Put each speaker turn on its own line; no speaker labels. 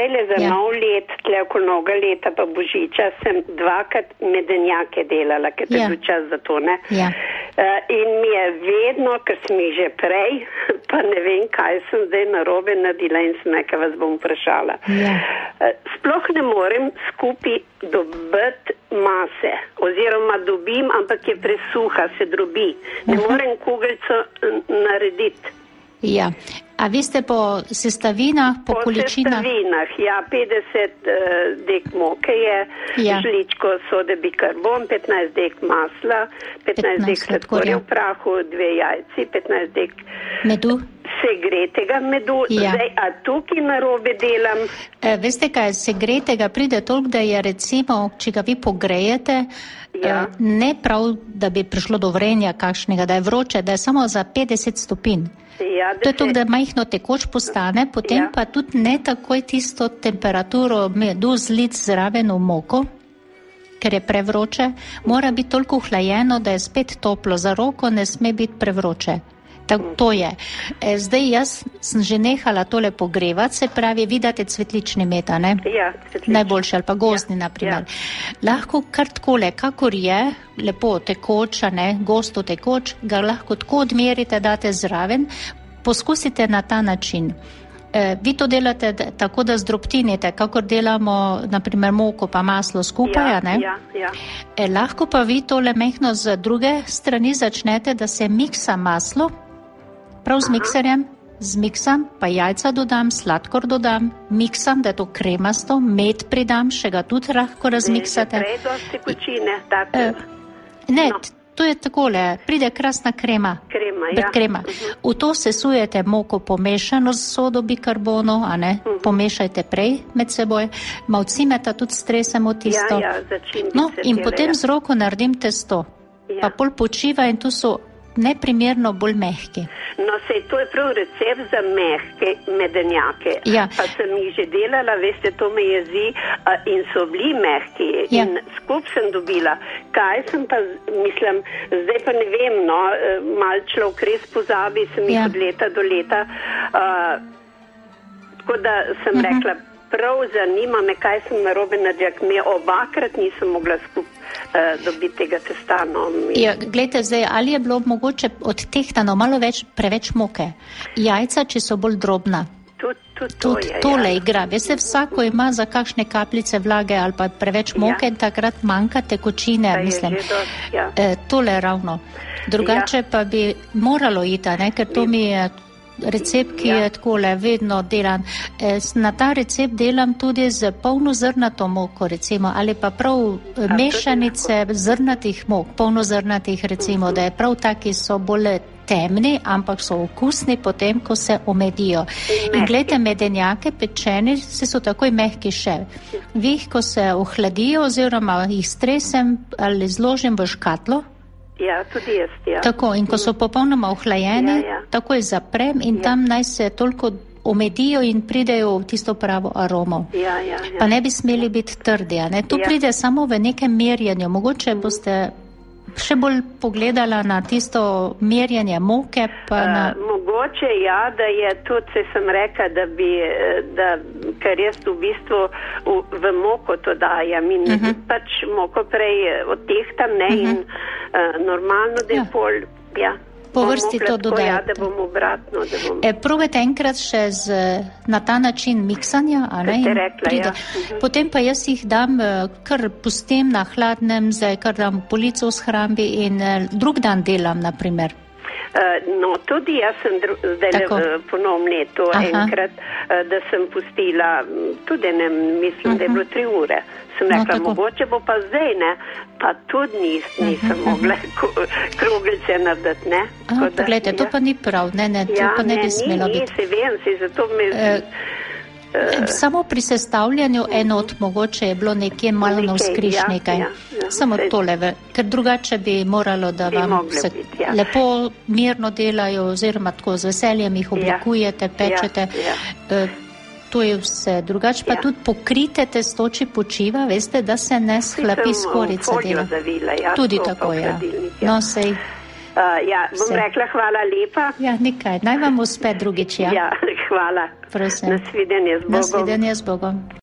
zdajle za nov let, tle okoli novega leta pa božiča, sem 2krat medenjake delala, ker je bil čas za to, ne?
Ja.
In mi je vedno, ker sem jih že prej, pa ne vem, kaj sem zdaj narobe naredila in sem nekaj vas bom vprašala.
Ja.
Sploh ne morem skupaj dobiti mase, oziroma dobim, ampak je presuha, se drobi. Ne morem kugeljico narediti.
Ja. A vi ste po sestavinah, po količinah?
Po sestavinah, ja, 50 dek moke je, žličko sode bikarbon, 15 dek masla, 15 dek sladkorja v prahu, 2 jajci, 15 dek
medu.
Segretega medu. Zdaj, a tukaj narobe delam?
Veste kaj, segretega pride toliko, da je recimo, če ga vi pogrejete, ne prav, da bi prišlo do vrenja kakšnega, da je vroče, da je samo za 50 stopinj. To je to, da majhno tekoč postane, potem pa tudi ne takoj tisto temperaturo medu zlic zraven v moko, ker je prevroče, mora biti toliko hlajeno, da je spet toplo, za roko ne sme biti prevroče. To je. Zdaj jaz sem že nehala tole pogrevati, se pravi, vidite cvetlični med, ne?
Ja, cvetlični.
Najboljši ali pa gozdni, naprimer. Lahko kar takole, kakor je, lepo tekoč, ne, gosto tekoč, ga lahko tako odmerite, date zraven, poskusite na ta način. Vi to delate tako, da zdrobtinite, kakor delamo, naprimer, moko pa maslo skupaj, ne?
Ja.
Lahko pa vi tole mehno z druge strani začnete, da se miksa maslo, prav z mikserjem, zmiksam, pa jajca dodam, sladkor dodam, miksam, da je to kremasto, med pridam, še ga tudi lahko razmiksate.
Ne, dosti kočine, tako.
Ne, to je takole, pride krasna krema. Krema. V to sesujete moko pomešano z sodo bikarbono, a ne, pomešajte prej med seboj, malo cimeta tudi stresemo tisto. No, in potem z roko naredim testo, pa pol počiva in tu so neprimerno bolj mehki.
No, sej to je prav recept za mehke medenjake. Pa sem jih že delala, veste, to me jezi in so bili mehki in skup sem dobila. Kaj sem pa, mislim, zdaj pa ne vem, no, mal človek res pozabi, sem jih od leta do leta. Tako da sem rekla, prav zanima me, kaj sem narobe naredila, me obakrat nisem mogla dobiti tega testa.
Glejte, zdaj, ali je bilo mogoče odtehtano malo preveč moke? Jajca, če so bolj drobna. Tole igra. Veste, vsako ima za kakšne kapljice vlage ali pa preveč moke in takrat manjka tekočine, mislim. Tole ravno. Drugače pa bi moralo iti, ne, ker to mi je recept, ki je takole vedno delan. Na ta recept delam tudi z polnozrnato moko, recimo, ali pa prav mešanice zrnatih mok, polnozrnatih, recimo, da je prav taki, so bolj temni, ampak so okusni potem, ko se omedijo. In gledajte, medenjake pečeni so takoj mehki še. Vi jih, ko se ohladijo oziroma jih stresem ali zložim v škatlo,
tudi jaz,
Tako, in ko so popolnoma ohlajeni, takoj zaprem in tam naj se toliko omedijo in pridejo v tisto pravo aromo. Pa ne bi smeli biti trdi, ne? To pride samo v nekem merjenju. Mogoče boste še bolj pogledala na tisto merjenje moke, pa na...
Mogoče, da je tudi, se sem rekla, ker jaz v bistvu v moko to dajam in pač moko prej odtehtam, ne, in normalno, da je pol,
po vrsti to dodajate.
Da bom obratno,
Probajte enkrat še na ta način miksanja, a ne?
Rekla,
Potem pa jaz jih dam, kar pustim na hladnem, zdaj kar dam polico v shrambi in drug dan delam, naprimer.
No, tudi jaz sem zdaj ponovno to enkrat, da sem pustila, tudi ne mislim, da je bilo 3 ure. Sem rekla, mogoče bo pa zdaj, ne, pa tudi nisem mogla kroglice narediti, ne.
Poglejte, to pa ni prav, ne, to pa ne bi smelo biti.
Se vem, zato me...
Samo pri sestavljanju enot mogoče je bilo nekje malo navzkriž nekaj. Samo tole, ker drugače bi moralo, da vam se lepo mirno delajo oziroma tako z veseljem jih oblikujete, pečete. To je vse. Drugače pa tudi pokrite testo, če počiva, veste, da se ne shlapi skorica dela. Tudi tako, No, sej
Bom rekla hvala lepa.
Ja, nikaj. Naj vam uspe drugič, ja.
Ja, hvala.
Prosim.
Nasvidenje z Bogom.
Nasvidenje z Bogom.